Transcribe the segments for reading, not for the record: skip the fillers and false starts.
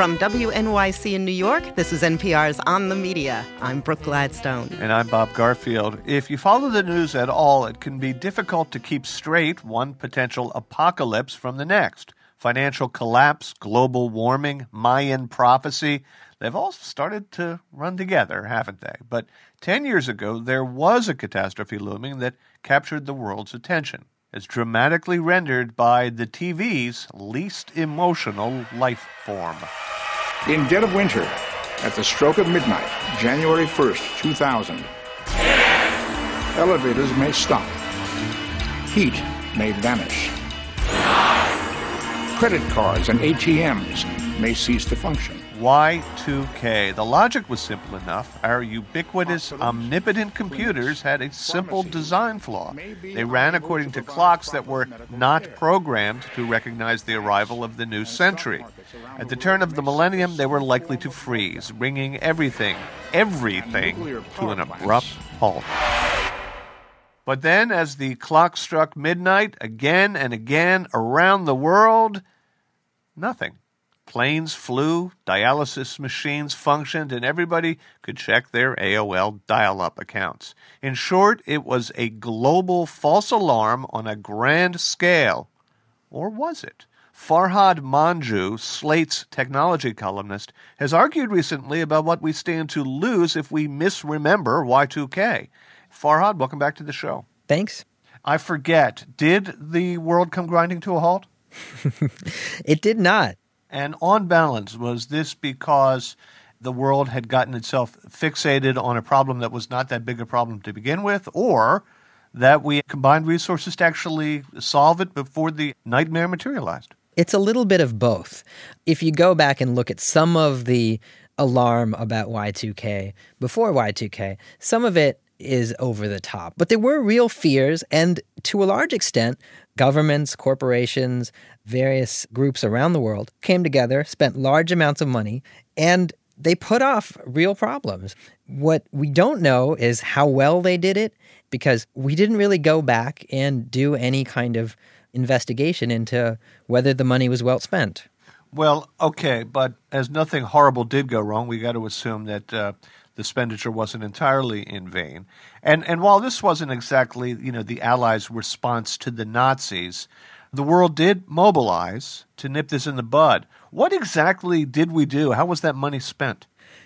From WNYC in New York, this is NPR's On the Media. I'm Brooke Gladstone. And I'm Bob Garfield. If you follow the news at all, it can be difficult to keep straight one potential apocalypse from the next. Financial collapse, global warming, Mayan prophecy, they've all started to run together, haven't they? But 10 years ago, there was a catastrophe looming that captured the world's attention, as dramatically rendered by the TV's least emotional life form. In dead of winter, at the stroke of midnight, January 1st, 2000, elevators may stop. Heat may vanish. Credit cards and ATMs may cease to function. Y2K. The logic was simple enough. Our ubiquitous, omnipotent computers had a simple design flaw. They ran according to clocks that were not programmed to recognize the arrival of the new century. At the turn of the millennium, they were likely to freeze, bringing everything to an abrupt halt. But then, as the clock struck midnight again and again around the world, nothing. Planes flew, dialysis machines functioned, and everybody could check their AOL dial-up accounts. In short, it was a global false alarm on a grand scale. Or was it? Farhad Manjoo, Slate's technology columnist, has argued recently about what we stand to lose if we misremember Y2K. Farhad, welcome back to the show. Thanks. I forget, did the world come grinding to a halt? It did not. And on balance, was this because the world had gotten itself fixated on a problem that was not that big a problem to begin with, or that we combined resources to actually solve it before the nightmare materialized? It's a little bit of both. If you go back and look at some of the alarm about Y2K, before Y2K, some of it is over the top. But there were real fears, and to a large extent, governments, corporations, various groups around the world came together, spent large amounts of money, and they put off real problems. What we don't know is how well they did it, because we didn't really go back and do any kind of investigation into whether the money was well spent. Well, okay, but as nothing horrible did go wrong, we got to assume that the expenditure wasn't entirely in vain. And while this wasn't exactly, the Allies' response to the Nazis, the world did mobilize to nip this in the bud. What exactly did we do? How was that money spent?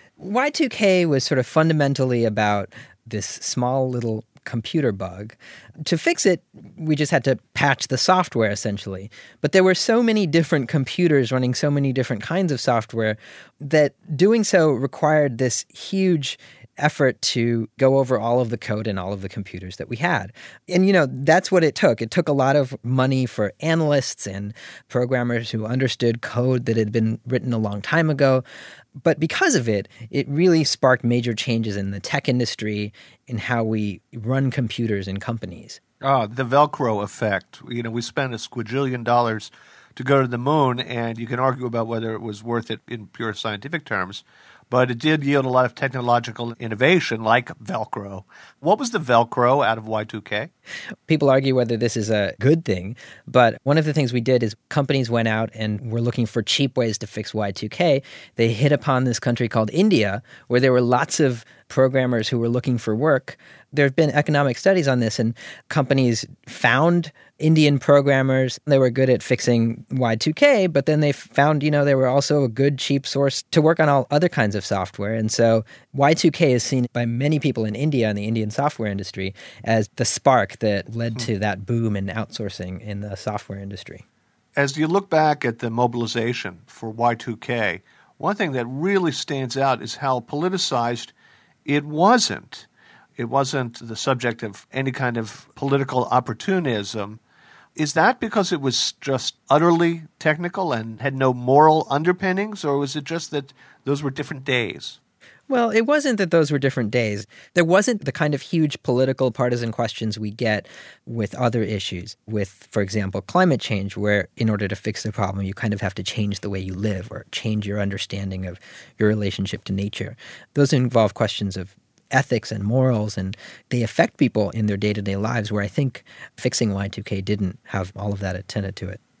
Y2K was sort of fundamentally about this small little computer bug. To fix it, we just had to patch the software, essentially. But there were so many different computers running so many different kinds of software that doing so required this huge effort to go over all of the code in all of the computers that we had. And, that's what it took. It took a lot of money for analysts and programmers who understood code that had been written a long time ago. But because of it, it really sparked major changes in the tech industry, in how we run computers in companies. The Velcro effect. We spent a squajillion dollars to go to the moon, and you can argue about whether it was worth it in pure scientific terms. But it did yield a lot of technological innovation, like Velcro. What was the Velcro out of Y2K? People argue whether this is a good thing, but one of the things we did is companies went out and were looking for cheap ways to fix Y2K. They hit upon this country called India, where there were lots of programmers who were looking for work. There have been economic studies on this, and companies found Indian programmers. They were good at fixing Y2K, but then they found, they were also a good, cheap source to work on all other kinds of software. And so Y2K is seen by many people in India and the Indian software industry as the spark that led to that boom in outsourcing in the software industry. As you look back at the mobilization for Y2K, one thing that really stands out is how politicized it wasn't. It wasn't the subject of any kind of political opportunism. Is that because it was just utterly technical and had no moral underpinnings, or was it just that those were different days? Well, it wasn't that those were different days. There wasn't the kind of huge political partisan questions we get with other issues, with, for example, climate change, where in order to fix the problem, you kind of have to change the way you live or change your understanding of your relationship to nature. Those involve questions of ethics and morals, and they affect people in their day-to-day lives, where I think fixing Y2K didn't have all of that attended to it.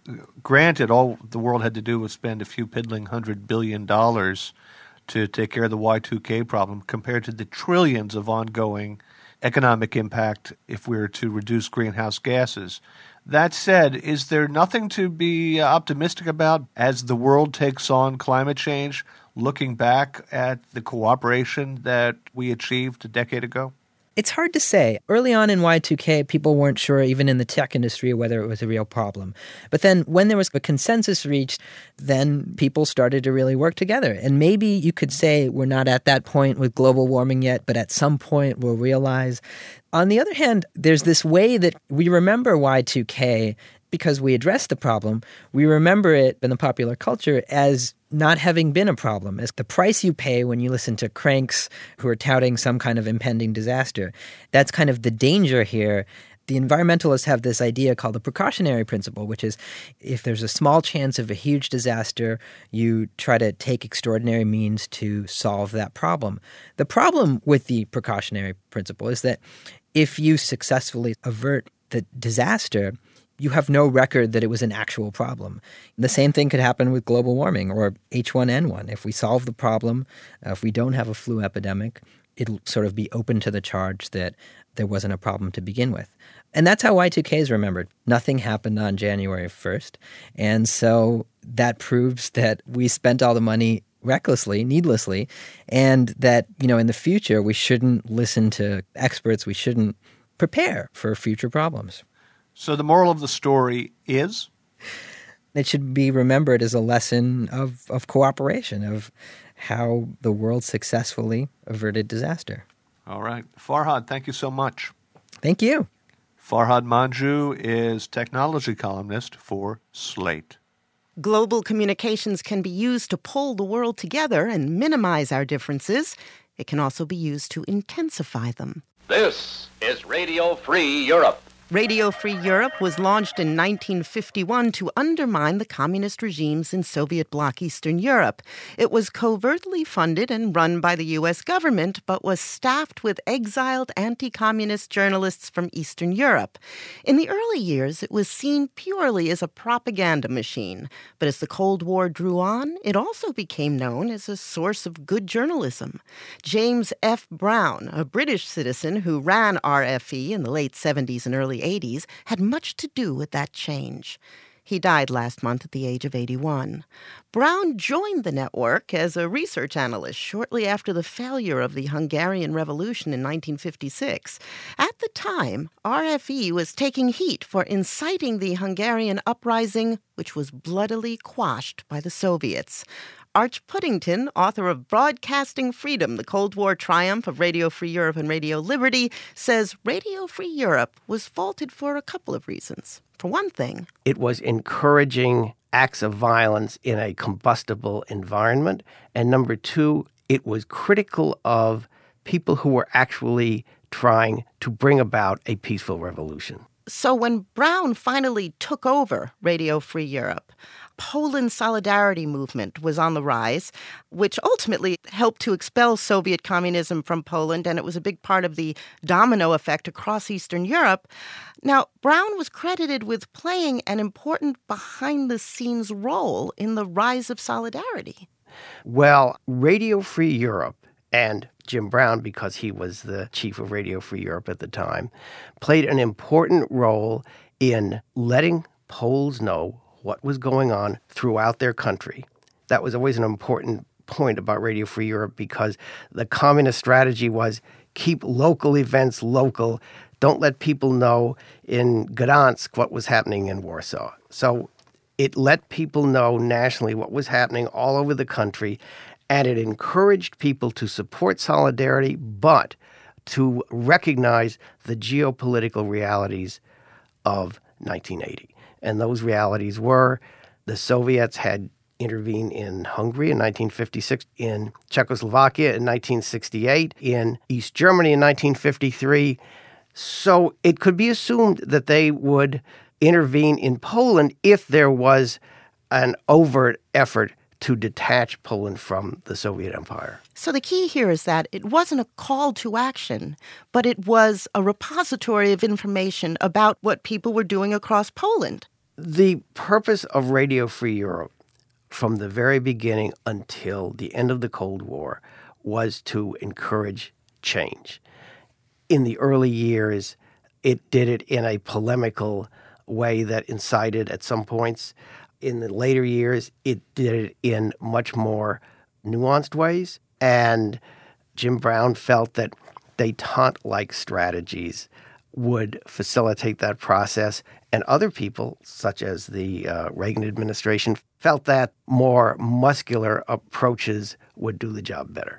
granted, all the world had to do was spend a few piddling $100 billion to take care of the Y2K problem compared to the trillions of ongoing economic impact if we were to reduce greenhouse gases. That said, is there nothing to be optimistic about as the world takes on climate change, looking back at the cooperation that we achieved a decade ago? It's hard to say. Early on in Y2K, people weren't sure, even in the tech industry, whether it was a real problem. But then when there was a consensus reached, then people started to really work together. And maybe you could say we're not at that point with global warming yet, but at some point we'll realize. On the other hand, there's this way that we remember Y2K because we addressed the problem. We remember it in the popular culture as not having been a problem, as the price you pay when you listen to cranks who are touting some kind of impending disaster. That's kind of the danger here. The environmentalists have this idea called the precautionary principle, which is if there's a small chance of a huge disaster, you try to take extraordinary means to solve that problem. The problem with the precautionary principle is that if you successfully avert the disaster, you have no record that it was an actual problem. The same thing could happen with global warming or H1N1. If we solve the problem, if we don't have a flu epidemic, it'll sort of be open to the charge that there wasn't a problem to begin with. And that's how Y2K is remembered. Nothing happened on January 1st. And so that proves that we spent all the money recklessly, needlessly, and that, in the future, we shouldn't listen to experts. We shouldn't prepare for future problems. So the moral of the story is? It should be remembered as a lesson of cooperation, of how the world successfully averted disaster. All right. Farhad, thank you so much. Thank you. Farhad Manjoo is technology columnist for Slate. Global communications can be used to pull the world together and minimize our differences. It can also be used to intensify them. This is Radio Free Europe. Radio Free Europe was launched in 1951 to undermine the communist regimes in Soviet bloc Eastern Europe. It was covertly funded and run by the U.S. government, but was staffed with exiled anti-communist journalists from Eastern Europe. In the early years, it was seen purely as a propaganda machine. But as the Cold War drew on, it also became known as a source of good journalism. James F. Brown, a British citizen who ran RFE in the late 70s and early 80s, had much to do with that change. He died last month at the age of 81. Brown joined the network as a research analyst shortly after the failure of the Hungarian Revolution in 1956. At the time, RFE was taking heat for inciting the Hungarian uprising, which was bloodily quashed by the Soviets. Arch Puddington, author of Broadcasting Freedom, The Cold War Triumph of Radio Free Europe and Radio Liberty, says Radio Free Europe was faulted for a couple of reasons. For one thing, it was encouraging acts of violence in a combustible environment. And number two, it was critical of people who were actually trying to bring about a peaceful revolution. So when Brown finally took over Radio Free Europe, Poland's solidarity movement was on the rise, which ultimately helped to expel Soviet communism from Poland, and it was a big part of the domino effect across Eastern Europe. Now, Brown was credited with playing an important behind-the-scenes role in the rise of solidarity. Well, Radio Free Europe and Jim Brown, because he was the chief of Radio Free Europe at the time, played an important role in letting Poles know what was going on throughout their country. That was always an important point about Radio Free Europe because the communist strategy was keep local events local. Don't let people know in Gdansk what was happening in Warsaw. So it let people know nationally what was happening all over the country, and it encouraged people to support solidarity, but to recognize the geopolitical realities of 1980. And those realities were the Soviets had intervened in Hungary in 1956, in Czechoslovakia in 1968, in East Germany in 1953. So it could be assumed that they would intervene in Poland if there was an overt effort to detach Poland from the Soviet Empire. So the key here is that it wasn't a call to action, but it was a repository of information about what people were doing across Poland. The purpose of Radio Free Europe from the very beginning until the end of the Cold War was to encourage change. In the early years, it did it in a polemical way that incited at some points. In the later years, it did it in much more nuanced ways. And Jim Brown felt that détente-like strategies would facilitate that process. And other people, such as the Reagan administration, felt that more muscular approaches would do the job better.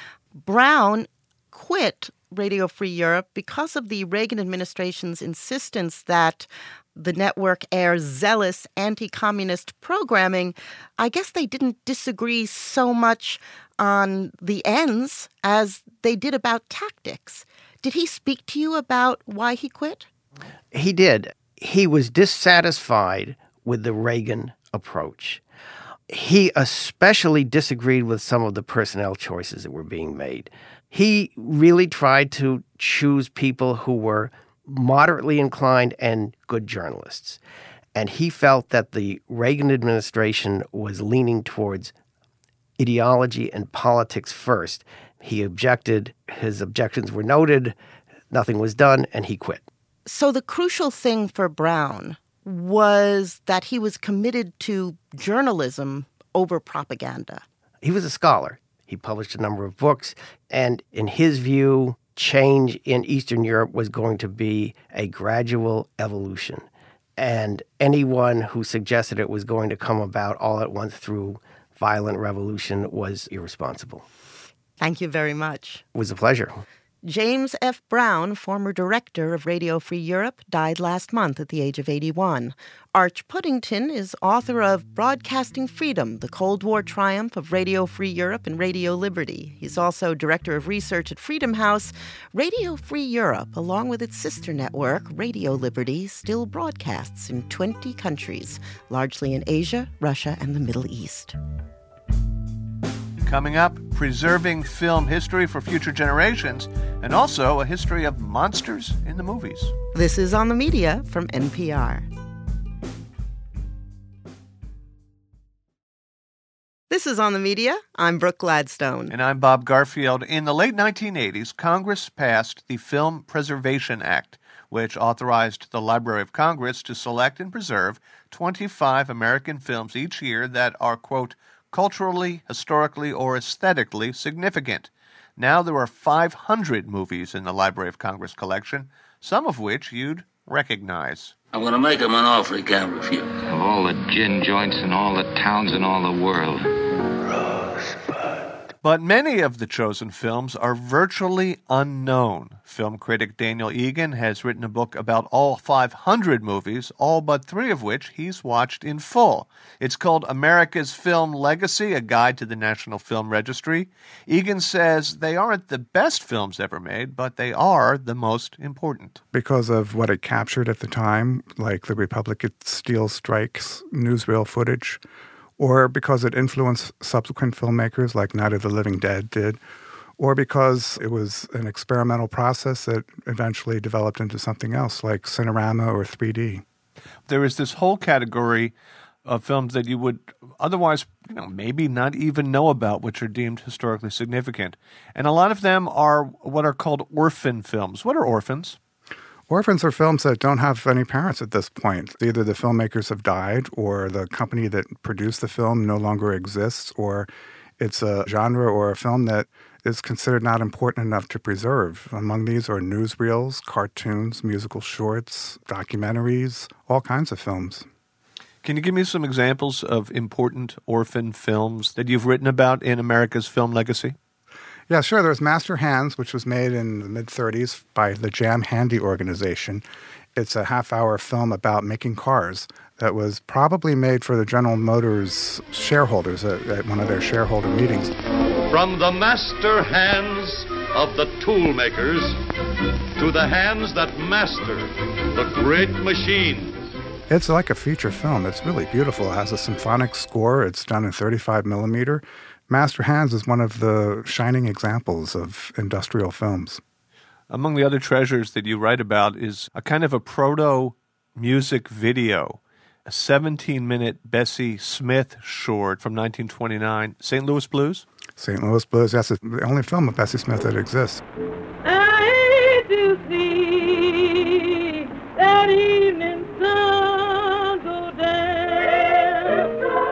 Brown quit Radio Free Europe because of the Reagan administration's insistence that the network airs zealous anti-communist programming. I guess they didn't disagree so much on the ends as they did about tactics. Did he speak to you about why he quit? He did. He was dissatisfied with the Reagan approach. He especially disagreed with some of the personnel choices that were being made. He really tried to choose people who were moderately inclined and good journalists. And he felt that the Reagan administration was leaning towards ideology and politics first. He objected. His objections were noted. Nothing was done, and he quit. So the crucial thing for Brown was that he was committed to journalism over propaganda. He was a scholar. He published a number of books, and in his view, change in Eastern Europe was going to be a gradual evolution. And anyone who suggested it was going to come about all at once through violent revolution was irresponsible. Thank you very much. It was a pleasure. James F. Brown, former director of Radio Free Europe, died last month at the age of 81. Arch Puddington is author of Broadcasting Freedom, The Cold War Triumph of Radio Free Europe and Radio Liberty. He's also director of research at Freedom House. Radio Free Europe, along with its sister network, Radio Liberty, still broadcasts in 20 countries, largely in Asia, Russia, and the Middle East. Coming up, preserving film history for future generations, and also a history of monsters in the movies. This is On the Media from NPR. This is On the Media. I'm Brooke Gladstone. And I'm Bob Garfield. In the late 1980s, Congress passed the Film Preservation Act, which authorized the Library of Congress to select and preserve 25 American films each year that are, quote, culturally, historically, or aesthetically significant. Now there are 500 movies in the Library of Congress collection, some of which you'd recognize. I'm going to make him an offer he can't refuse. Of all the gin joints in all the towns in all the world. But many of the chosen films are virtually unknown. Film critic Daniel Egan has written a book about all 500 movies, all but 3 of which he's watched in full. It's called America's Film Legacy, a guide to the National Film Registry. Egan says they aren't the best films ever made, but they are the most important. Because of what it captured at the time, like the Republican steel strikes, newsreel footage, or because it influenced subsequent filmmakers like Night of the Living Dead did, or because it was an experimental process that eventually developed into something else like Cinerama or 3D. There is this whole category of films that you would otherwise, maybe not even know about, which are deemed historically significant. And a lot of them are what are called orphan films. What are orphans? Orphans are films that don't have any parents at this point. Either the filmmakers have died, or the company that produced the film no longer exists, or it's a genre or a film that is considered not important enough to preserve. Among these are newsreels, cartoons, musical shorts, documentaries, all kinds of films. Can you give me some examples of important orphan films that you've written about in America's Film Legacy? Yeah, sure. There's Master Hands, which was made in the mid-'30s by the Jam Handy organization. It's a half-hour film about making cars that was probably made for the General Motors shareholders at one of their shareholder meetings. From the master hands of the tool makers to the hands that master the great machines. It's like a feature film. It's really beautiful. It has a symphonic score. It's done in 35 millimeter. Master Hands is one of the shining examples of industrial films. Among the other treasures that you write about is a kind of a proto-music video. a 17-minute Bessie Smith short from 1929, St. Louis Blues? St. Louis Blues, that's the only film of Bessie Smith that exists. I hate to see that evening sun go down.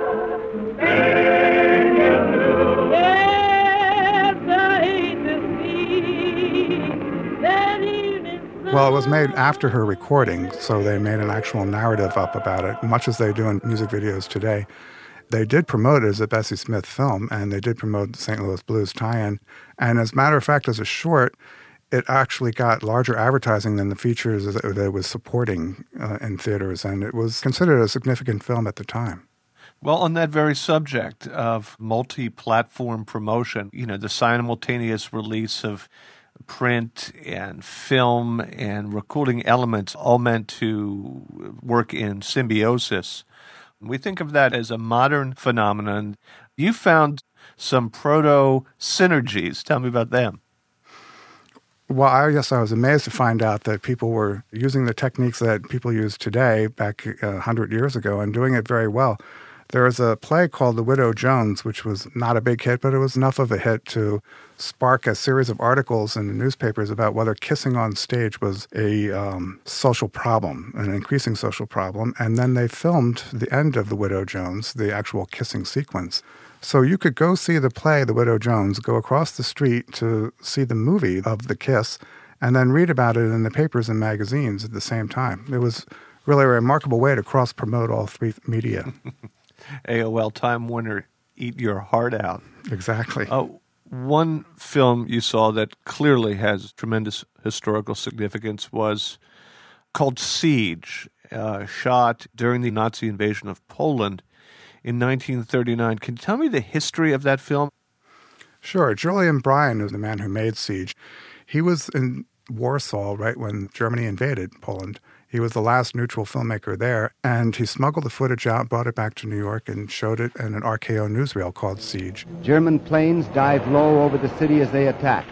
Yes, I hate to see that evening sun. Well, it was made after her recording, so they made an actual narrative up about it, much as they do in music videos today. They did promote it as a Bessie Smith film, and they did promote the St. Louis Blues tie-in. And as a matter of fact, as a short, it actually got larger advertising than the features that it was supporting in theaters, and it was considered a significant film at the time. Well, on that very subject of multi-platform promotion, the simultaneous release of print and film and recording elements all meant to work in symbiosis. We think of that as a modern phenomenon. You found some proto-synergies. Tell me about them. Well, I was amazed to find out that people were using the techniques that people use today back 100 years ago and doing it very well. There was a play called The Widow Jones, which was not a big hit, but it was enough of a hit to spark a series of articles in the newspapers about whether kissing on stage was a social problem, an increasing social problem. And then they filmed the end of The Widow Jones, the actual kissing sequence. So you could go see the play, The Widow Jones, go across the street to see the movie of the kiss, and then read about it in the papers and magazines at the same time. It was really a remarkable way to cross-promote all three media. AOL Time Warner, eat your heart out. Exactly. One film you saw that clearly has tremendous historical significance was called Siege, shot during the Nazi invasion of Poland in 1939. Can you tell me the history of that film? Sure. Julian Bryan is the man who made Siege. He was in Warsaw right when Germany invaded Poland. He was the last neutral filmmaker there, and he smuggled the footage out, brought it back to New York, and showed it in an RKO newsreel called Siege. German planes dived low over the city as they attacked.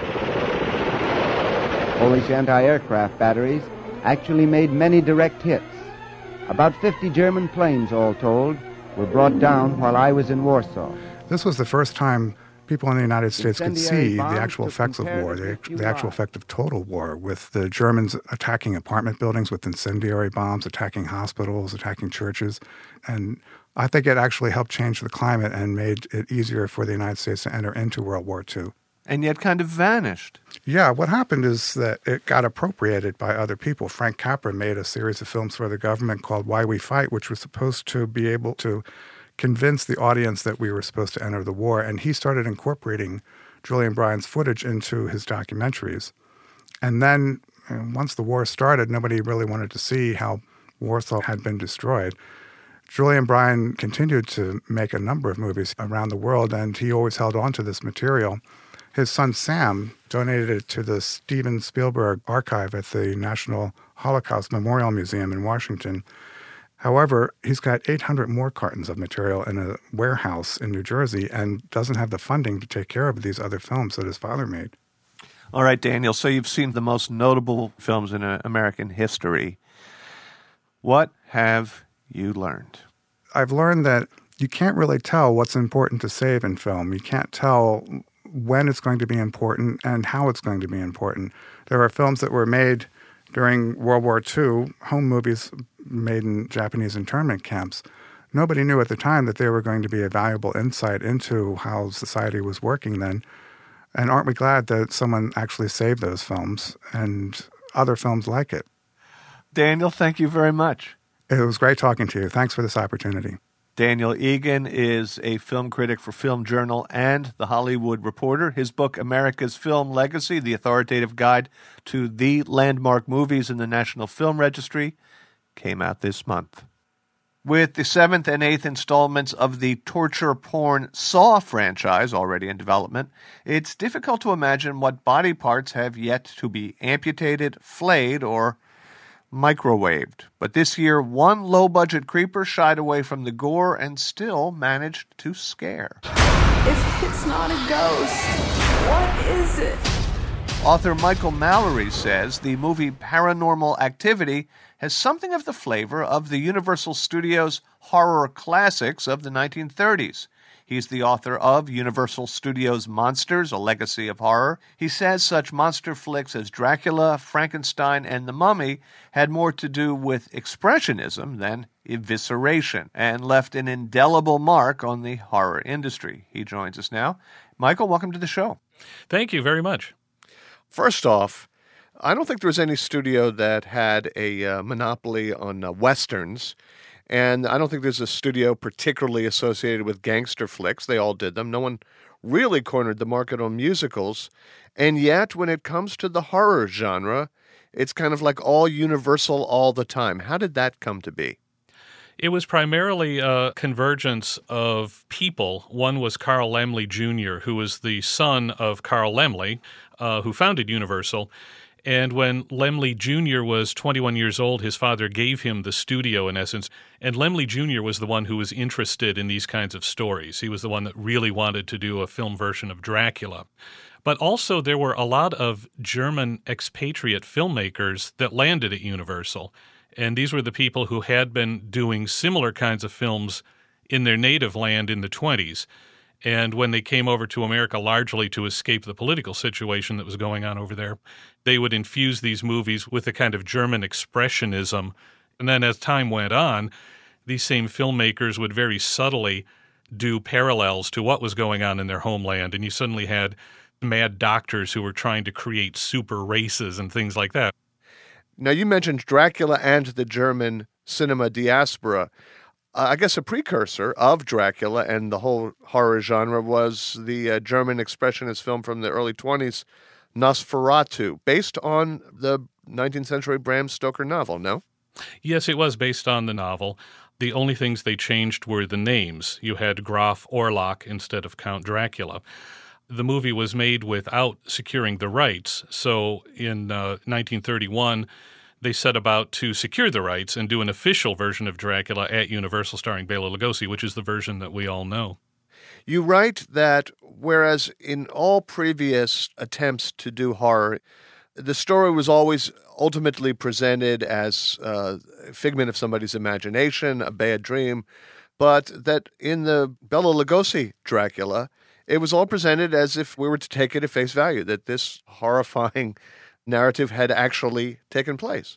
Polish anti-aircraft batteries actually made many direct hits. About 50 German planes, all told, were brought down while I was in Warsaw. This was the first time people in the United States could see the actual effects of war, the actual effect of total war, with the Germans attacking apartment buildings with incendiary bombs, attacking hospitals, attacking churches. And I think it actually helped change the climate and made it easier for the United States to enter into World War II. And yet kind of vanished. Yeah, what happened is that it got appropriated by other people. Frank Capra made a series of films for the government called Why We Fight, which was supposed to be able to convince the audience that we were supposed to enter the war, and he started incorporating Julian Bryan's footage into his documentaries. And then, once the war started, nobody really wanted to see how Warsaw had been destroyed. Julian Bryan continued to make a number of movies around the world, and he always held on to this material. His son Sam donated it to the Steven Spielberg archive at the National Holocaust Memorial Museum in Washington. However, he's got 800 more cartons of material in a warehouse in New Jersey and doesn't have the funding to take care of these other films that his father made. All right, Daniel, so you've seen the most notable films in American history. What have you learned? I've learned that you can't really tell what's important to save in film. You can't tell when it's going to be important and how it's going to be important. There are films that were made during World War II, home movies made in Japanese internment camps. Nobody knew at the time that they were going to be a valuable insight into how society was working then. And aren't we glad that someone actually saved those films and other films like it? Daniel, thank you very much. It was great talking to you. Thanks for this opportunity. Daniel Egan is a film critic for Film Journal and The Hollywood Reporter. His book, America's Film Legacy, The Authoritative Guide to the Landmark Movies in the National Film Registry, came out this month. With the 7th and 8th installments of the torture porn Saw franchise already in development, it's difficult to imagine what body parts have yet to be amputated, flayed, or microwaved. But this year, one low-budget creeper shied away from the gore and still managed to scare. If it's not a ghost, what is it? Author Michael Mallory says the movie Paranormal Activity has something of the flavor of the Universal Studios horror classics of the 1930s. He's the author of Universal Studios' Monsters, A Legacy of Horror. He says such monster flicks as Dracula, Frankenstein, and The Mummy had more to do with expressionism than evisceration and left an indelible mark on the horror industry. He joins us now. Michael, welcome to the show. Thank you very much. First off, I don't think there was any studio that had a monopoly on Westerns. And I don't think there's a studio particularly associated with gangster flicks. They all did them. No one really cornered the market on musicals. And yet, when it comes to the horror genre, it's kind of like all Universal all the time. How did that come to be? It was primarily a convergence of people. One was Carl Laemmle Jr., who was the son of Carl Laemmle, who founded Universal. And when Laemmle Jr. was 21 years old, his father gave him the studio, in essence. And Laemmle Jr. was the one who was interested in these kinds of stories. He was the one that really wanted to do a film version of Dracula. But also there were a lot of German expatriate filmmakers that landed at Universal. And these were the people who had been doing similar kinds of films in their native land in the 20s. And when they came over to America largely to escape the political situation that was going on over there, they would infuse these movies with a kind of German expressionism. And then as time went on, these same filmmakers would very subtly do parallels to what was going on in their homeland. And you suddenly had mad doctors who were trying to create super races and things like that. Now, you mentioned Dracula and the German cinema diaspora. I guess a precursor of Dracula and the whole horror genre was the German expressionist film from the early 20s, Nosferatu, based on the 19th century Bram Stoker novel, no? Yes, it was based on the novel. The only things they changed were the names. You had Graf Orlok instead of Count Dracula. The movie was made without securing the rights, so in 1931, they set about to secure the rights and do an official version of Dracula at Universal starring Bela Lugosi, which is the version that we all know. You write that whereas in all previous attempts to do horror, the story was always ultimately presented as a figment of somebody's imagination, a bad dream, but that in the Bela Lugosi Dracula, it was all presented as if we were to take it at face value, that this horrifying narrative had actually taken place.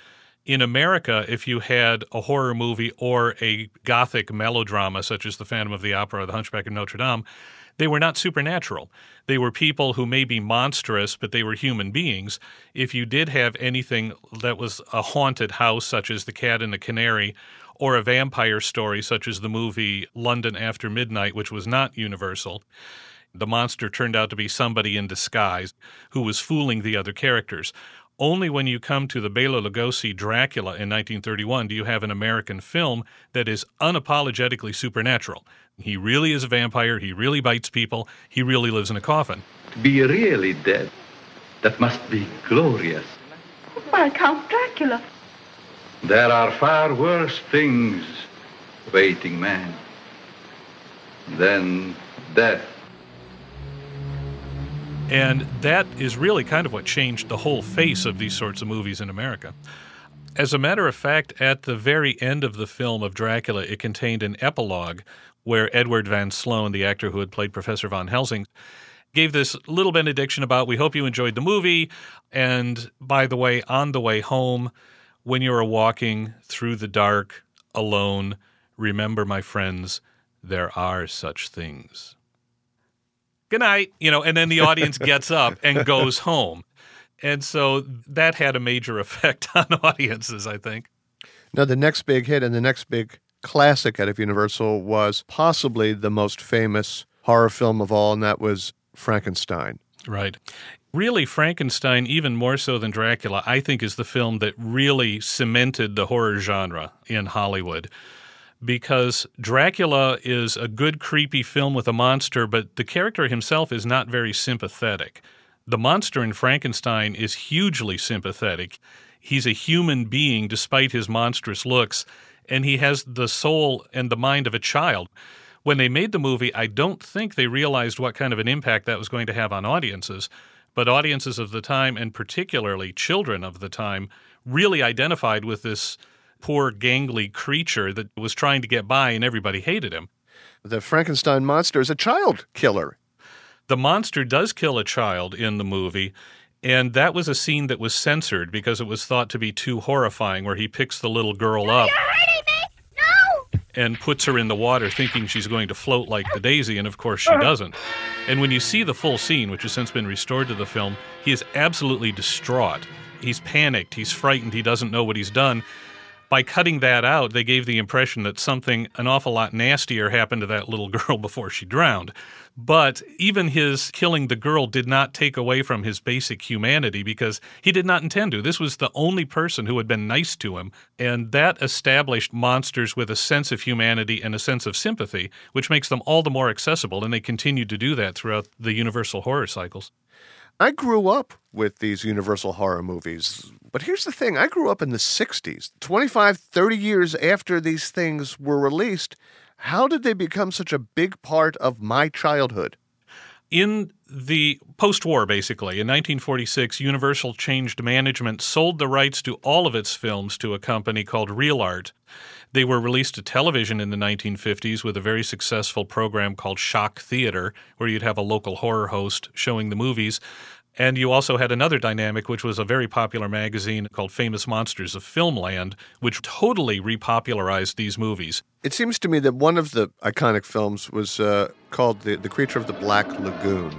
In America, if you had a horror movie or a gothic melodrama such as The Phantom of the Opera or The Hunchback of Notre Dame, they were not supernatural. They were people who may be monstrous, but they were human beings. If you did have anything that was a haunted house, such as The Cat and the Canary, or a vampire story such as the movie London After Midnight, which was not Universal, the monster turned out to be somebody in disguise who was fooling the other characters. Only when you come to the Bela Lugosi Dracula in 1931 do you have an American film that is unapologetically supernatural. He really is a vampire, he really bites people, he really lives in a coffin. To be really dead, that must be glorious. Why, Count Dracula? There are far worse things awaiting man than death. And that is really kind of what changed the whole face of these sorts of movies in America. As a matter of fact, at the very end of the film of Dracula, it contained an epilogue where Edward Van Sloan, the actor who had played Professor Van Helsing, gave this little benediction about, we hope you enjoyed the movie, and by the way, on the way home, when you are walking through the dark, alone, remember, my friends, there are such things. Good night, and then the audience gets up and goes home. And so that had a major effect on audiences, I think. Now, the next big hit and the next big classic out of Universal was possibly the most famous horror film of all, and that was Frankenstein. Right. Really, Frankenstein, even more so than Dracula, I think is the film that really cemented the horror genre in Hollywood. Because Dracula is a good, creepy film with a monster, but the character himself is not very sympathetic. The monster in Frankenstein is hugely sympathetic. He's a human being despite his monstrous looks, and he has the soul and the mind of a child. When they made the movie, I don't think they realized what kind of an impact that was going to have on audiences, But audiences of the time, and particularly children of the time, really identified with this poor, gangly creature that was trying to get by, and everybody hated him. The Frankenstein monster is a child killer. The monster does kill a child in the movie, and that was a scene that was censored because it was thought to be too horrifying, where he picks the little girl up and puts her in the water thinking she's going to float like the daisy, and of course she doesn't. And when you see the full scene, which has since been restored to the film, he is absolutely distraught. He's panicked, he's frightened, he doesn't know what he's done. By cutting that out, they gave the impression that something an awful lot nastier happened to that little girl before she drowned. But even his killing the girl did not take away from his basic humanity, because he did not intend to. This was the only person who had been nice to him, and that established monsters with a sense of humanity and a sense of sympathy, which makes them all the more accessible, and they continued to do that throughout the Universal horror cycles. I grew up with these Universal horror movies, but here's the thing. I grew up in the 60s. 25, 30 years after these things were released, how did they become such a big part of my childhood? In the post-war, basically, in 1946, Universal changed management, sold the rights to all of its films to a company called Real Art. They were released to television in the 1950s with a very successful program called Shock Theater, where you'd have a local horror host showing the movies. And you also had another dynamic, which was a very popular magazine called Famous Monsters of Filmland, which totally repopularized these movies. It seems to me that one of the iconic films was called The Creature of the Black Lagoon.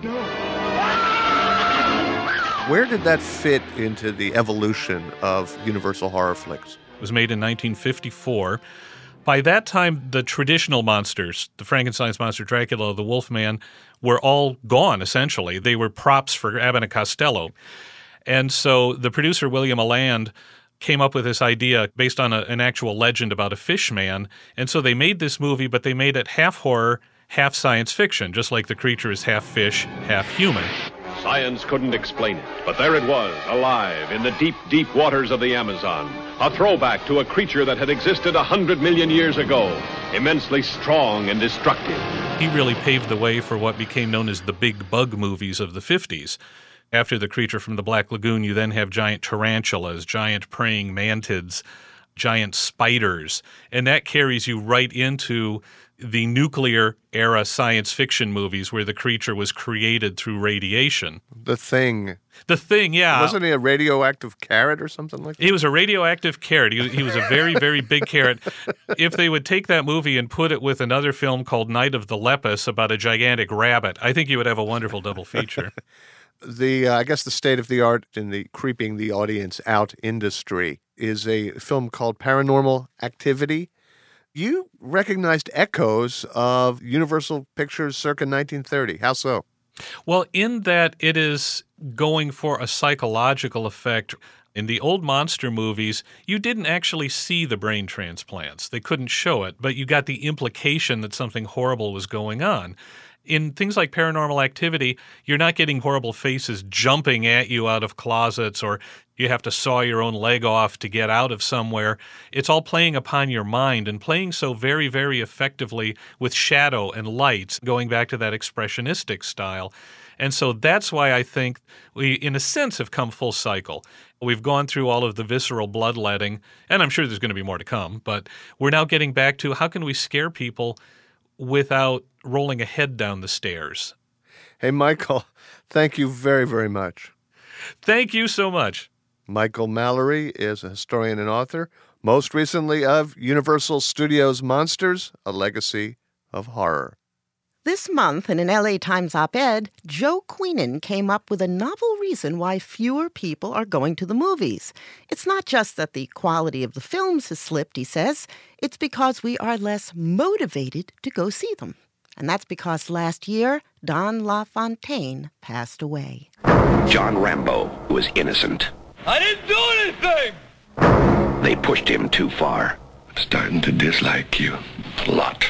Where did that fit into the evolution of Universal horror flicks? It was made in 1954. By that time, the traditional monsters, the Frankenstein's monster, Dracula, the Wolfman, were all gone, essentially. They were props for Abbott and Costello. And so the producer, William Alland, came up with this idea based on an actual legend about a fish man. And so they made this movie, but they made it half horror, half science fiction, just like the creature is half fish, half human. Science couldn't explain it, but there it was, alive in the deep, deep waters of the Amazon. A throwback to a creature that had existed 100 million years ago, immensely strong and destructive. He really paved the way for what became known as the big bug movies of the 50s. After the creature from the Black Lagoon, you then have giant tarantulas, giant praying mantids, giant spiders, and that carries you right into the nuclear era science fiction movies where the creature was created through radiation. The Thing. The Thing, yeah. Wasn't he a radioactive carrot or something like that? He was a radioactive carrot. He was a very, very big carrot. If they would take that movie and put it with another film called Night of the Lepus about a gigantic rabbit, I think you would have a wonderful double feature. I guess the state of the art in the creeping the audience out industry is a film called Paranormal Activity. You recognized echoes of Universal Pictures circa 1930. How so? Well, in that it is going for a psychological effect. In the old monster movies, you didn't actually see the brain transplants. They couldn't show it, but you got the implication that something horrible was going on. In things like Paranormal Activity, you're not getting horrible faces jumping at you out of closets, or you have to saw your own leg off to get out of somewhere. It's all playing upon your mind, and playing so very, very effectively with shadow and lights, going back to that expressionistic style. And so that's why I think we, in a sense, have come full cycle. We've gone through all of the visceral bloodletting, and I'm sure there's going to be more to come, but we're now getting back to how can we scare people without rolling a head down the stairs. Hey, Michael, thank you very, very much. Thank you so much. Michael Mallory is a historian and author, most recently of Universal Studios' Monsters, A Legacy of Horror. This month, in an LA Times op-ed, Joe Queenan came up with a novel reason why fewer people are going to the movies. It's not just that the quality of the films has slipped, he says. It's because we are less motivated to go see them. And that's because last year, Don LaFontaine passed away. John Rambo was innocent. I didn't do anything! They pushed him too far. I'm starting to dislike you a lot.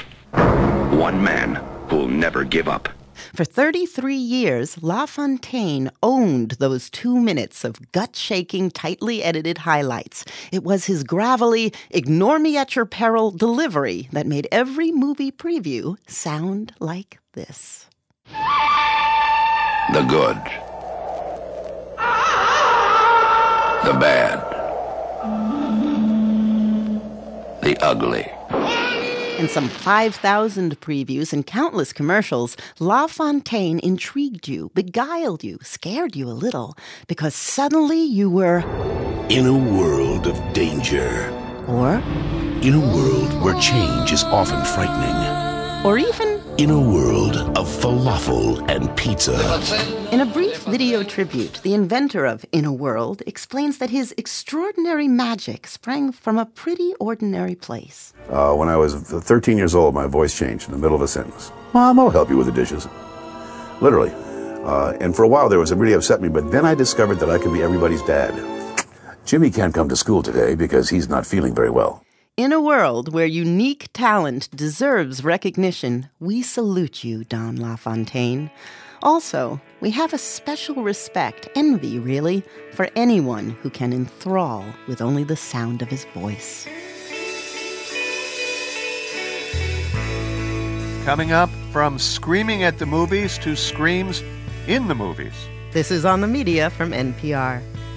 One man who'll never give up. For 33 years, LaFontaine owned those 2 minutes of gut-shaking, tightly edited highlights. It was his gravelly, ignore-me-at-your-peril delivery that made every movie preview sound like this. The good, The bad. The ugly. In some 5,000 previews and countless commercials, La Fontaine intrigued you, beguiled you, scared you a little, because suddenly you were in a world of danger. Or in a world where change is often frightening. Or even in a world of falafel and pizza. In a brief video tribute, the inventor of In a World explains that his extraordinary magic sprang from a pretty ordinary place. When I was 13 years old, my voice changed in the middle of a sentence. Mom, I'll help you with the dishes. Literally. And for a while there, it really upset me, but then I discovered that I could be everybody's dad. Jimmy can't come to school today because he's not feeling very well. In a world where unique talent deserves recognition, we salute you, Don LaFontaine. Also, we have a special respect, envy really, for anyone who can enthrall with only the sound of his voice. Coming up, from screaming at the movies to screams in the movies. This is On the Media from NPR.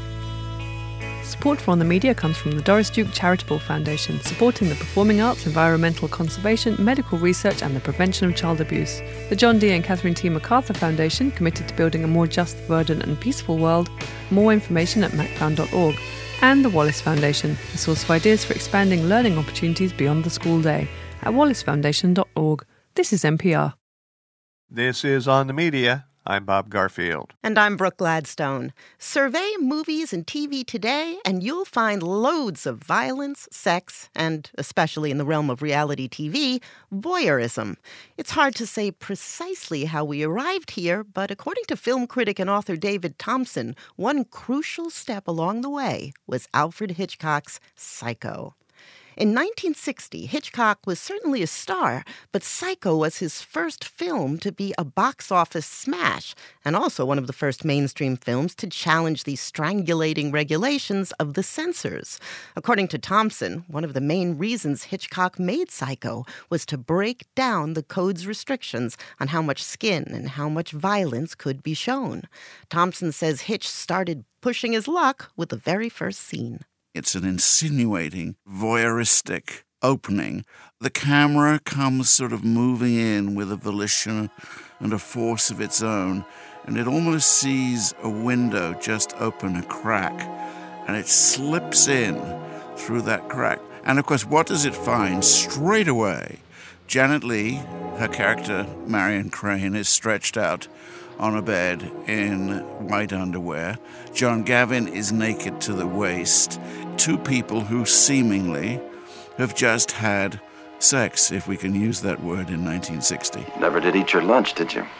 Support for On the Media comes from the Doris Duke Charitable Foundation, supporting the performing arts, environmental conservation, medical research and the prevention of child abuse. The John D. and Catherine T. MacArthur Foundation, committed to building a more just, verdant and peaceful world. More information at macfound.org. And the Wallace Foundation, a source of ideas for expanding learning opportunities beyond the school day, at wallacefoundation.org. This is NPR. This is On the Media. I'm Bob Garfield. And I'm Brooke Gladstone. Survey movies and TV today, and you'll find loads of violence, sex, and, especially in the realm of reality TV, voyeurism. It's hard to say precisely how we arrived here, but according to film critic and author David Thompson, one crucial step along the way was Alfred Hitchcock's Psycho. In 1960, Hitchcock was certainly a star, but Psycho was his first film to be a box office smash, and also one of the first mainstream films to challenge the strangulating regulations of the censors. According to Thompson, one of the main reasons Hitchcock made Psycho was to break down the code's restrictions on how much skin and how much violence could be shown. Thompson says Hitch started pushing his luck with the very first scene. It's an insinuating, voyeuristic opening. The camera comes sort of moving in with a volition and a force of its own, and it almost sees a window just open a crack, and it slips in through that crack. And of course, what does it find straight away? Janet Leigh, her character, Marion Crane, is stretched out on a bed in white underwear. John Gavin is naked to the waist. Two people who seemingly have just had sex, if we can use that word in 1960. Never did eat your lunch, did you?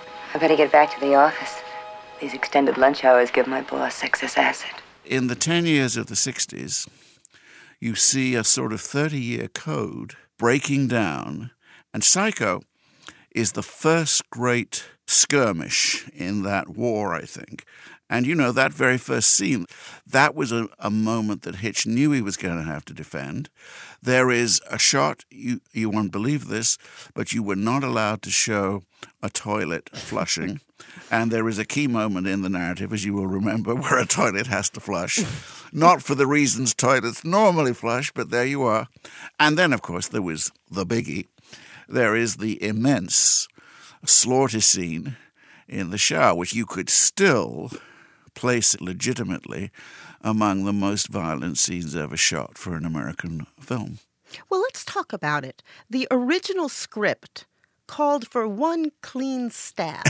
I better get back to the office. These extended lunch hours give my boss excess acid. In the 10 years of the 60s, you see a sort of 30-year code breaking down, and Psycho is the first great skirmish in that war, I think. And, you know, that very first scene, that was a moment that Hitch knew he was going to have to defend. There is a shot, you won't believe this, but you were not allowed to show a toilet flushing. And there is a key moment in the narrative, as you will remember, where a toilet has to flush. Not for the reasons toilets normally flush, but there you are. And then, of course, there was the biggie. There is the immense slaughter scene in the shower, which you could still place legitimately among the most violent scenes ever shot for an American film. Well, let's talk about it. The original script called for one clean stab.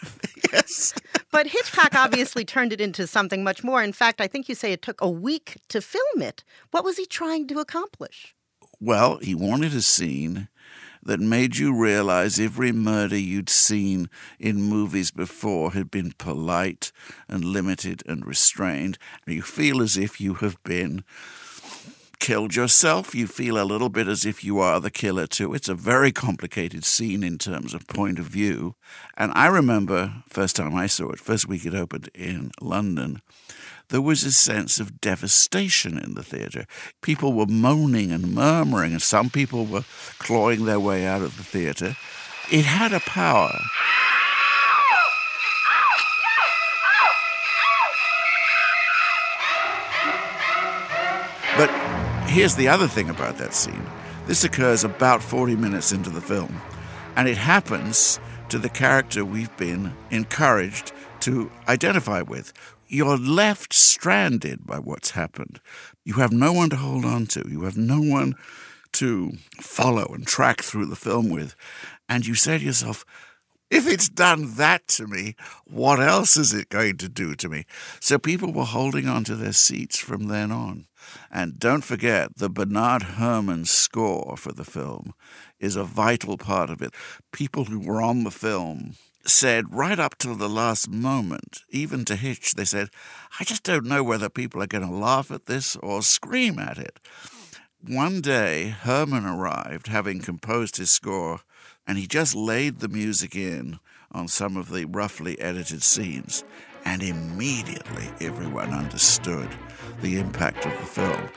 Yes. But Hitchcock obviously turned it into something much more. In fact, I think you say it took a week to film it. What was he trying to accomplish? Well, he wanted a scene that made you realize every murder you'd seen in movies before had been polite and limited and restrained. You feel as if you have been killed yourself. You feel a little bit as if you are the killer, too. It's a very complicated scene in terms of point of view. And I remember, first time I saw it, first week it opened in London, there was a sense of devastation in the theater. People were moaning and murmuring, and some people were clawing their way out of the theater. It had a power. here's the other thing about that scene. This occurs about 40 minutes into the film, and it happens to the character we've been encouraged to identify with. You're left stranded by what's happened. You have no one to hold on to. You have no one to follow and track through the film with. And you say to yourself, if it's done that to me, what else is it going to do to me? So people were holding on to their seats from then on. And don't forget, the Bernard Herrmann score for the film is a vital part of it. People who were on the film said right up till the last moment, even to Hitch, they said, I just don't know whether people are going to laugh at this or scream at it. One day, Herrmann arrived, having composed his score, and he just laid the music in on some of the roughly edited scenes, and immediately everyone understood the impact of the film.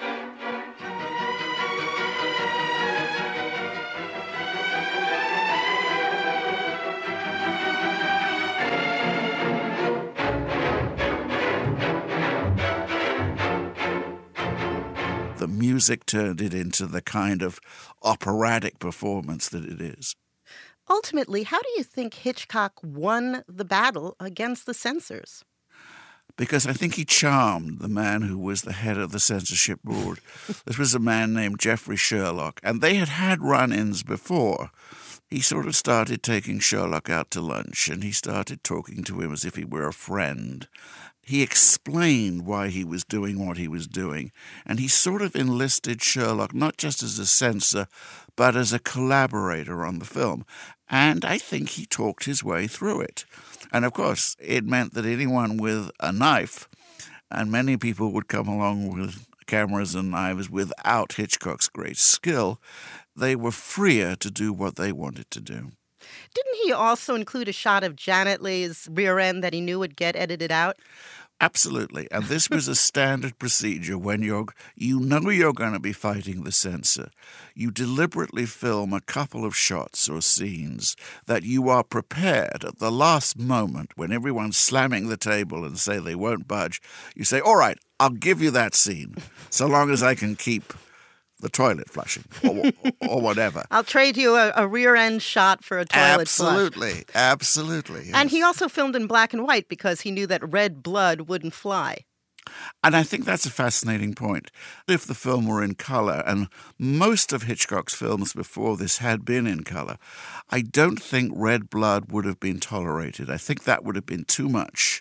The music turned it into the kind of operatic performance that it is. Ultimately, how do you think Hitchcock won the battle against the censors? Because I think he charmed the man who was the head of the censorship board. This was a man named Jeffrey Sherlock, and they had had run-ins before. He sort of started taking Sherlock out to lunch, and he started talking to him as if he were a friend. He explained why he was doing what he was doing, and he sort of enlisted Sherlock not just as a censor, but as a collaborator on the film. And I think he talked his way through it. And of course, it meant that anyone with a knife, and many people would come along with cameras and knives without Hitchcock's great skill, they were freer to do what they wanted to do. Didn't he also include a shot of Janet Leigh's rear end that he knew would get edited out? Absolutely. And this was a standard procedure when you know you're going to be fighting the censor. You deliberately film a couple of shots or scenes that you are prepared at the last moment when everyone's slamming the table and say they won't budge. You say, all right, I'll give you that scene so long as I can keep the toilet flushing or whatever. I'll trade you a rear-end shot for a toilet Absolutely. flush. Absolutely. Yes. And he also filmed in black and white because he knew that red blood wouldn't fly. And I think that's a fascinating point. If the film were in color, and most of Hitchcock's films before this had been in color, I don't think red blood would have been tolerated. I think that would have been too much.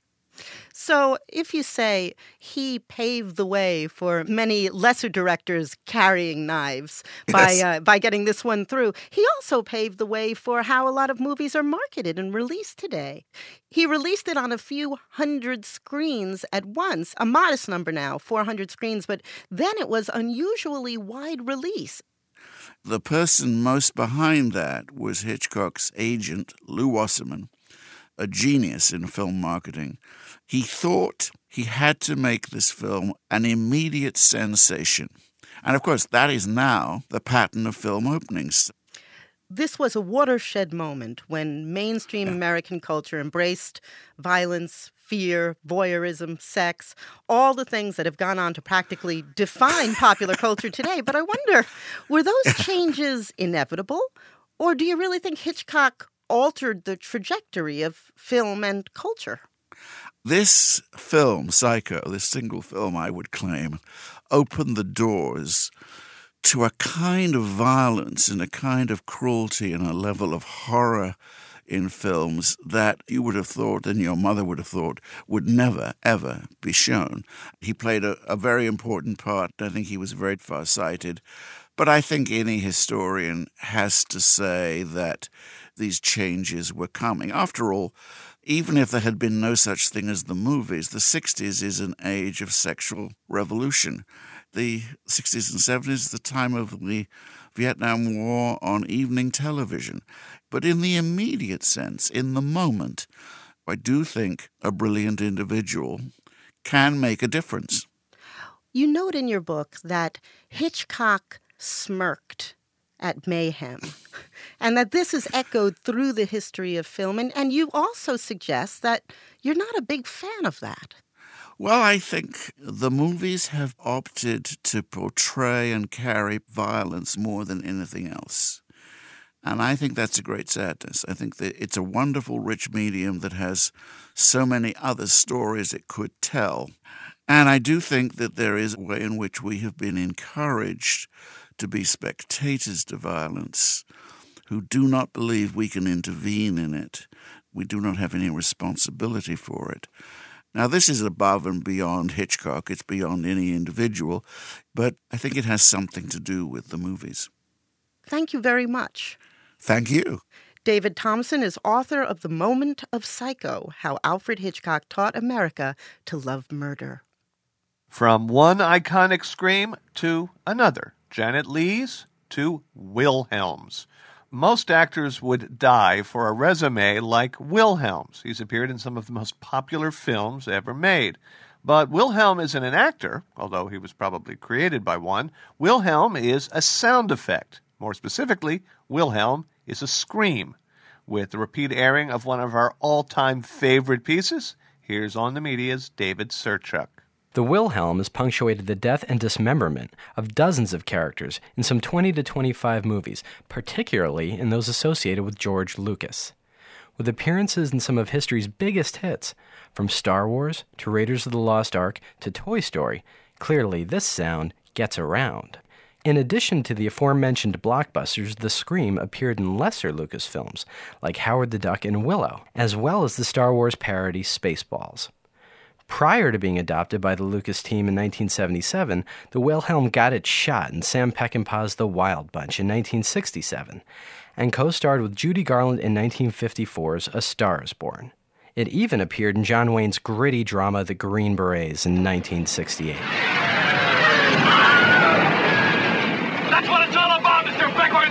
So if you say he paved the way for many lesser directors carrying knives by getting this one through, he also paved the way for how a lot of movies are marketed and released today. He released it on a few hundred screens at once, a modest number now, 400 screens, but then it was unusually wide release. The person most behind that was Hitchcock's agent, Lew Wasserman, a genius in film marketing. He thought he had to make this film an immediate sensation. And of course, that is now the pattern of film openings. This was a watershed moment when mainstream American culture embraced violence, fear, voyeurism, sex, all the things that have gone on to practically define popular culture today. But I wonder, were those changes inevitable? Or do you really think Hitchcock altered the trajectory of film and culture? This film, Psycho, this single film, I would claim, opened the doors to a kind of violence and a kind of cruelty and a level of horror in films that you would have thought and your mother would have thought would never, ever be shown. He played a very important part. I think he was very far-sighted. But I think any historian has to say that these changes were coming. After all, even if there had been no such thing as the movies, the 60s is an age of sexual revolution. The 60s and 70s, the time of the Vietnam War on evening television. But in the immediate sense, in the moment, I do think a brilliant individual can make a difference. You note in your book that Hitchcock smirked at mayhem, and that this is echoed through the history of film. And you also suggest that you're not a big fan of that. Well, I think the movies have opted to portray and carry violence more than anything else. And I think that's a great sadness. I think that it's a wonderful, rich medium that has so many other stories it could tell. And I do think that there is a way in which we have been encouraged to be spectators to violence who do not believe we can intervene in it. We do not have any responsibility for it. Now, this is above and beyond Hitchcock. It's beyond any individual. But I think it has something to do with the movies. Thank you very much. Thank you. David Thomson is author of The Moment of Psycho, How Alfred Hitchcock Taught America to Love Murder. From one iconic scream to another, Janet Leigh's to Wilhelm's. Most actors would die for a resume like Wilhelm's. He's appeared in some of the most popular films ever made. But Wilhelm isn't an actor, although he was probably created by one. Wilhelm is a sound effect. More specifically, Wilhelm is a scream. With the repeat airing of one of our all-time favorite pieces, here's On the Media's David Serchuk. The Wilhelm has punctuated the death and dismemberment of dozens of characters in some 20 to 25 movies, particularly in those associated with George Lucas. With appearances in some of history's biggest hits, from Star Wars to Raiders of the Lost Ark to Toy Story, clearly this sound gets around. In addition to the aforementioned blockbusters, the scream appeared in lesser Lucas films, like Howard the Duck and Willow, as well as the Star Wars parody Spaceballs. Prior to being adopted by the Lucas team in 1977, the Wilhelm got its shot in Sam Peckinpah's The Wild Bunch in 1967, and co-starred with Judy Garland in 1954's A Star is Born. It even appeared in John Wayne's gritty drama The Green Berets in 1968. That's what it's all about, Mr. Bickford!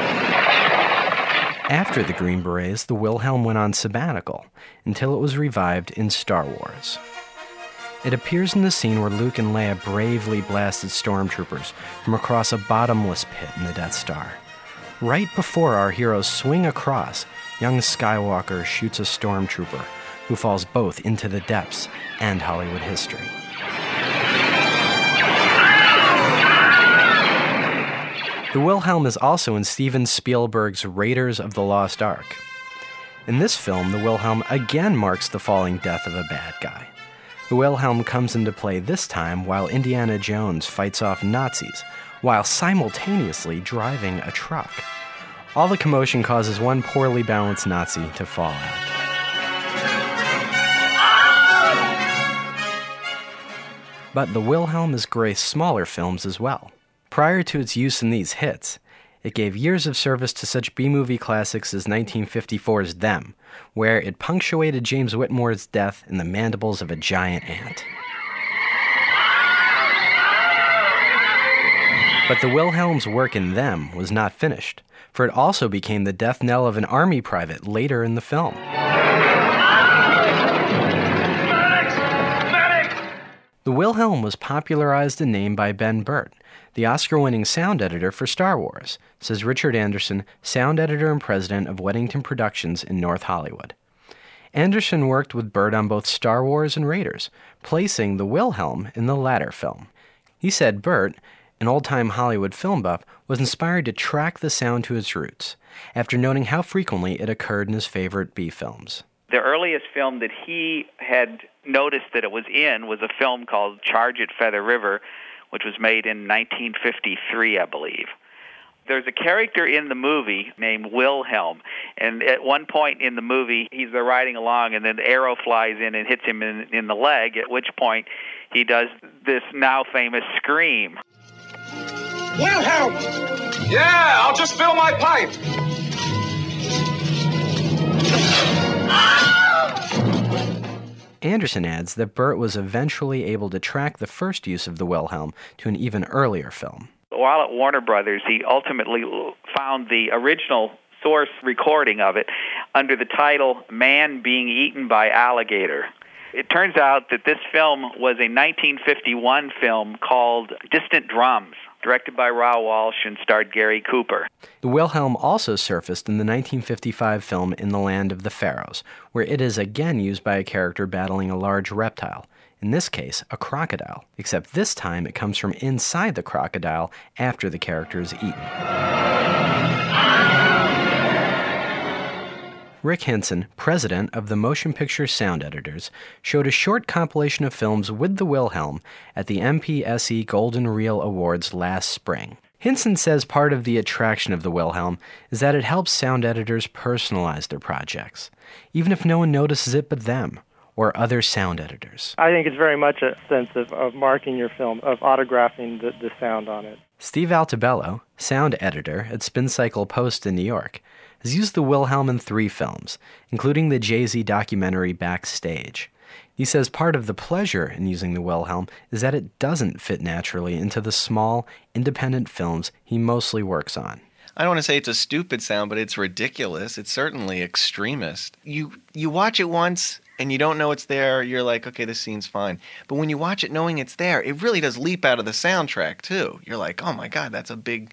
After The Green Berets, the Wilhelm went on sabbatical until it was revived in Star Wars. It appears in the scene where Luke and Leia bravely blasted stormtroopers from across a bottomless pit in the Death Star. Right before our heroes swing across, young Skywalker shoots a stormtrooper who falls both into the depths and Hollywood history. The Wilhelm is also in Steven Spielberg's Raiders of the Lost Ark. In this film, the Wilhelm again marks the falling death of a bad guy. The Wilhelm comes into play this time while Indiana Jones fights off Nazis, while simultaneously driving a truck. All the commotion causes one poorly balanced Nazi to fall out. But the Wilhelm has graced smaller films as well. Prior to its use in these hits, it gave years of service to such B-movie classics as 1954's Them, where it punctuated James Whitmore's death in the mandibles of a giant ant. But the Wilhelm's work in Them was not finished, for it also became the death knell of an army private later in the film. The Wilhelm was popularized and named by Ben Burtt, the Oscar-winning sound editor for Star Wars, says Richard Anderson, sound editor and president of Weddington Productions in North Hollywood. Anderson worked with Burtt on both Star Wars and Raiders, placing the Wilhelm in the latter film. He said Burtt, an old-time Hollywood film buff, was inspired to track the sound to its roots, after noting how frequently it occurred in his favorite B-films. The earliest film that he had noticed that it was in was a film called Charge at Feather River, which was made in 1953, I believe. There's a character in the movie named Wilhelm, and at one point in the movie, he's riding along, and then the arrow flies in and hits him in the leg, at which point he does this now famous scream. Wilhelm! Yeah, I'll just fill my pipe. Anderson adds that Burtt was eventually able to track the first use of the Wilhelm to an even earlier film. While at Warner Brothers, he ultimately found the original source recording of it under the title Man Being Eaten by Alligator. It turns out that this film was a 1951 film called Distant Drums, directed by Raoul Walsh and starred Gary Cooper. The Wilhelm also surfaced in the 1955 film In the Land of the Pharaohs, where it is again used by a character battling a large reptile, in this case, a crocodile, except this time it comes from inside the crocodile after the character is eaten. Rick Hinson, president of the Motion Picture Sound Editors, showed a short compilation of films with the Wilhelm at the MPSE Golden Reel Awards last spring. Hinson says part of the attraction of the Wilhelm is that it helps sound editors personalize their projects, even if no one notices it but them or other sound editors. I think it's very much a sense of marking your film, of autographing the sound on it. Steve Altobello, sound editor at Spin Cycle Post in New York, has used the Wilhelm in 3 films, including the Jay-Z documentary Backstage. He says part of the pleasure in using the Wilhelm is that it doesn't fit naturally into the small, independent films he mostly works on. I don't want to say it's a stupid sound, but it's ridiculous. It's certainly extremist. You watch it once and you don't know it's there, you're like, okay, this scene's fine. But when you watch it knowing it's there, it really does leap out of the soundtrack too. You're like, oh my God, that's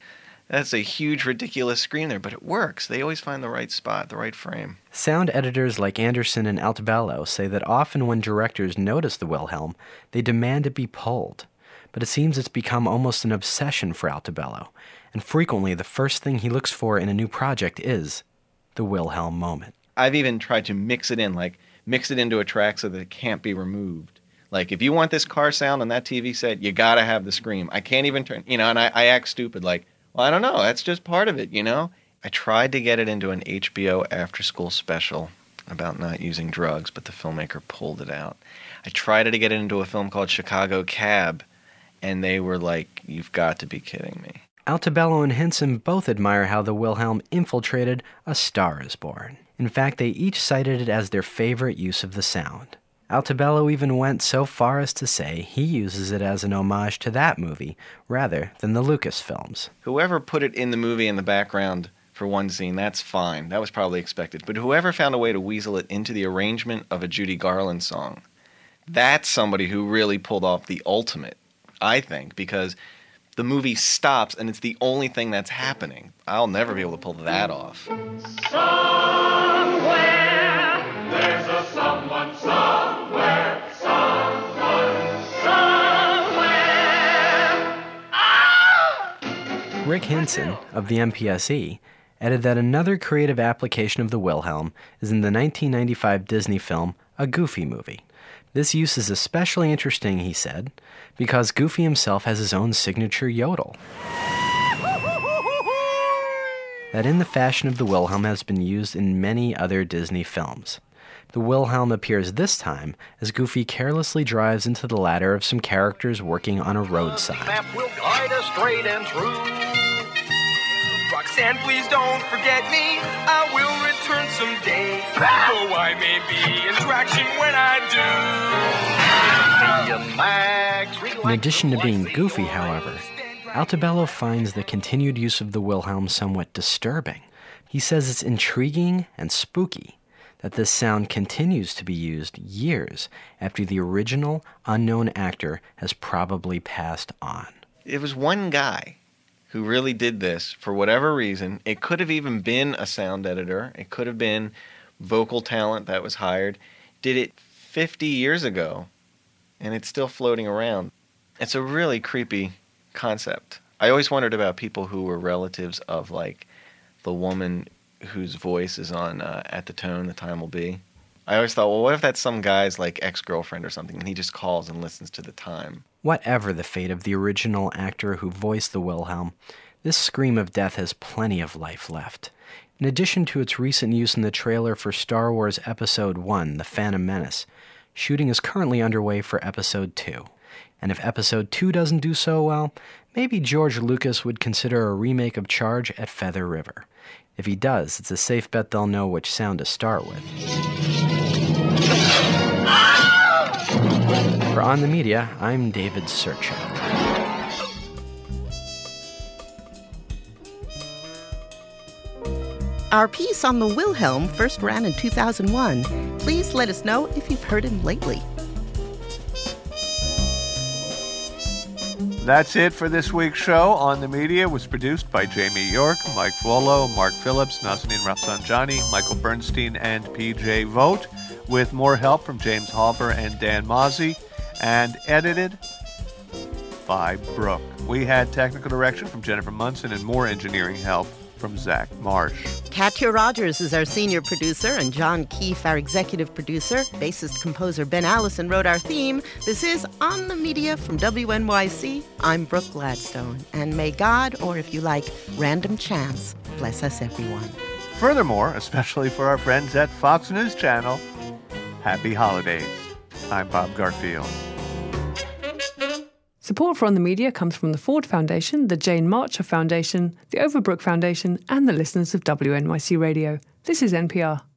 a huge, ridiculous scream there, but it works. They always find the right spot, the right frame. Sound editors like Anderson and Altobello say that often when directors notice the Wilhelm, they demand it be pulled. But it seems it's become almost an obsession for Altobello, and frequently the first thing he looks for in a new project is the Wilhelm moment. I've even tried to mix it into a track so that it can't be removed. Like, if you want this car sound on that TV set, you gotta have the scream. I can't even turn, and I act stupid, like, well, I don't know, that's just part of it, I tried to get it into an HBO after-school special about not using drugs, but the filmmaker pulled it out. I tried to get it into a film called Chicago Cab, and they were like, you've got to be kidding me. Altobello and Hinson both admire how the Wilhelm infiltrated A Star is Born. In fact, they each cited it as their favorite use of the sound. Altobello even went so far as to say he uses it as an homage to that movie rather than the Lucas films. Whoever put it in the movie in the background for one scene, that's fine. That was probably expected. But whoever found a way to weasel it into the arrangement of a Judy Garland song, that's somebody who really pulled off the ultimate, I think, because the movie stops and it's the only thing that's happening. I'll never be able to pull that off. Somewhere there's a someone somewhere, someone somewhere. Ah! Rick Hinson of the MPSE added that another creative application of the Wilhelm is in the 1995 Disney film A Goofy Movie. This use is especially interesting, he said, because Goofy himself has his own signature yodel. That in the fashion of the Wilhelm has been used in many other Disney films. The Wilhelm appears this time as Goofy carelessly drives into the ladder of some characters working on a roadside. The map will guide us straight and true. Roxanne, please don't forget me. I will return someday. Though I may be in traction when I do. In addition to being goofy, however, Altobello finds the continued use of the Wilhelm somewhat disturbing. He says it's intriguing and spooky that this sound continues to be used years after the original unknown actor has probably passed on. It was one guy who really did this for whatever reason. It could have even been a sound editor. It could have been vocal talent that was hired. Did it 50 years ago, and it's still floating around. It's a really creepy concept. I always wondered about people who were relatives of, like, the woman whose voice is on At the Tone, The Time Will Be. I always thought, well, what if that's some guy's, like, ex-girlfriend or something, and he just calls and listens to the time? Whatever the fate of the original actor who voiced the Wilhelm, this scream of death has plenty of life left. In addition to its recent use in the trailer for Star Wars Episode 1, The Phantom Menace, shooting is currently underway for Episode 2. And if Episode 2 doesn't do so well, maybe George Lucas would consider a remake of Charge at Feather River. If he does, it's a safe bet they'll know which sound to start with. For On the Media, I'm David Serchow. Our piece on the Wilhelm first ran in 2001. Please let us know if you've heard him lately. That's it for this week's show. On the Media was produced by Jamie York, Mike Volo, Mark Phillips, Nazanin Rafsanjani, Michael Bernstein, and PJ Vogt, with more help from James Halber and Dan Mozzie. and edited by Brooke. We had technical direction from Jennifer Munson and more engineering help from Zach Marsh. Katya Rogers is our senior producer, and John Keefe, our executive producer. Bassist-composer Ben Allison wrote our theme. This is On the Media from WNYC. I'm Brooke Gladstone, and may God, or if you like, random chance, bless us everyone. Furthermore, especially for our friends at Fox News Channel, happy holidays. I'm Bob Garfield. Support for On the Media comes from the Ford Foundation, the Jane Marcher Foundation, the Overbrook Foundation, and the listeners of WNYC Radio. This is NPR.